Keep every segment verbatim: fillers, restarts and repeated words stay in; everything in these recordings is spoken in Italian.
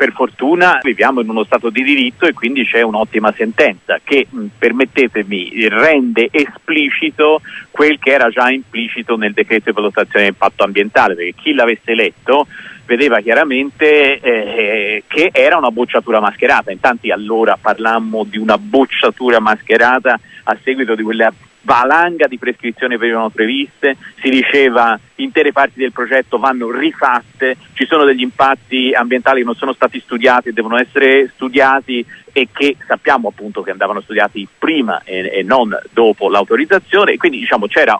per fortuna viviamo in uno stato di diritto e quindi c'è un'ottima sentenza che, mh, permettetemi, rende esplicito quel che era già implicito nel decreto di valutazione di impatto ambientale, perché chi l'avesse letto vedeva chiaramente eh, che era una bocciatura mascherata. In tanti allora parlammo di una bocciatura mascherata a seguito di quella valanga di prescrizioni che venivano previste, si diceva intere parti del progetto vanno rifatte, ci sono degli impatti ambientali che non sono stati studiati e devono essere studiati e che sappiamo appunto che andavano studiati prima e, e non dopo l'autorizzazione, e quindi diciamo c'era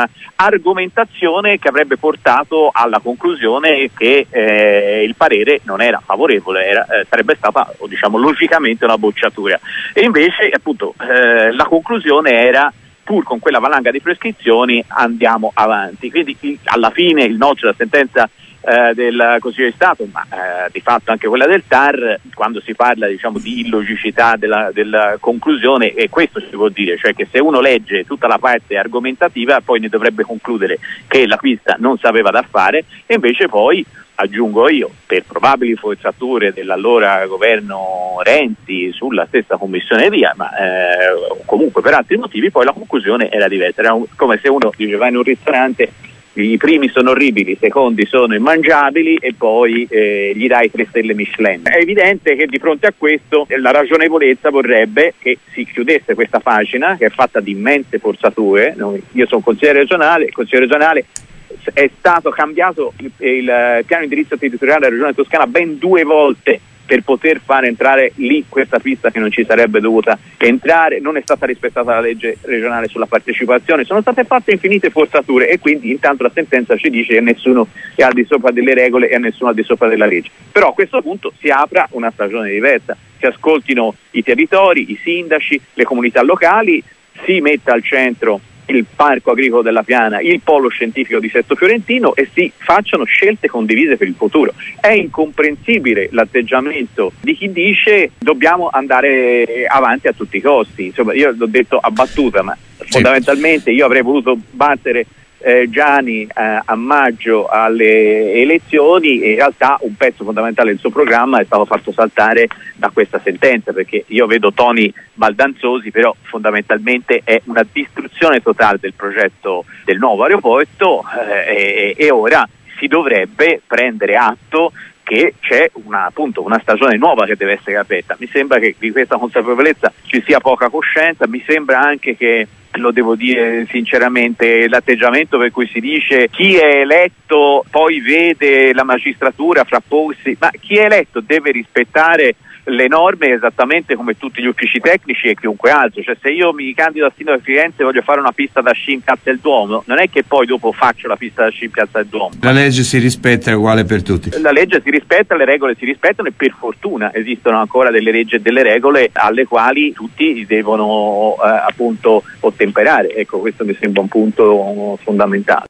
un'argomentazione che avrebbe portato alla conclusione che eh, il parere non era favorevole, era, eh, sarebbe stata diciamo logicamente una bocciatura, e invece appunto eh, la conclusione era: pur con quella valanga di prescrizioni andiamo avanti. Quindi il, alla fine il no c'è la sentenza eh, del Consiglio di Stato, ma eh, di fatto anche quella del T A R, quando si parla diciamo di illogicità della, della conclusione, e questo si può dire, cioè che se uno legge tutta la parte argomentativa poi ne dovrebbe concludere che la pista non sapeva da fare, e invece poi aggiungo io, per probabili forzature dell'allora governo Renzi sulla stessa commissione via, ma eh, comunque per altri motivi poi la conclusione era diversa. Era un, come se uno diceva in un ristorante: i primi sono orribili, i secondi sono immangiabili e poi eh, gli dai tre stelle Michelin. È evidente che di fronte a questo la ragionevolezza vorrebbe che si chiudesse questa pagina, che è fatta di immense forzature. Io sono consigliere regionale, il consigliere regionale è stato cambiato il, il piano di indirizzo territoriale della Regione Toscana ben due volte per poter fare entrare lì questa pista che non ci sarebbe dovuta entrare, non è stata rispettata la legge regionale sulla partecipazione, sono state fatte infinite forzature, e quindi intanto la sentenza ci dice che nessuno è al di sopra delle regole e nessuno al di sopra della legge. Però a questo punto si apra una stagione diversa, si ascoltino i territori, i sindaci, le comunità locali, si metta al centro il Parco Agricolo della Piana, il polo scientifico di Sesto Fiorentino, e si facciano scelte condivise per il futuro. È incomprensibile l'atteggiamento di chi dice dobbiamo andare avanti a tutti i costi. Insomma, io l'ho detto a battuta, ma sì, fondamentalmente io avrei voluto battere eh, Gianni eh, a maggio alle elezioni, e in realtà un pezzo fondamentale del suo programma è stato fatto saltare da questa sentenza, perché io vedo toni baldanzosi, però fondamentalmente è una distruzione totale del progetto del nuovo aeroporto eh, e, e ora si dovrebbe prendere atto che c'è una, appunto, una stagione nuova che deve essere aperta. Mi sembra che di questa consapevolezza ci sia poca coscienza, mi sembra anche che, lo devo dire sinceramente, l'atteggiamento per cui si dice chi è eletto poi vede la magistratura frapporsi, ma chi è eletto deve rispettare le norme esattamente come tutti gli uffici tecnici e chiunque altro. Cioè, se io mi candido a sindaco di Firenze e voglio fare una pista da sci in Piazza del Duomo, non è che poi dopo faccio la pista da sci in Piazza del Duomo. La legge si rispetta, è uguale per tutti. La legge si rispetta, le regole si rispettano, e per fortuna esistono ancora delle leggi e delle regole alle quali tutti devono eh, appunto ottemperare. Ecco, questo mi sembra un punto fondamentale.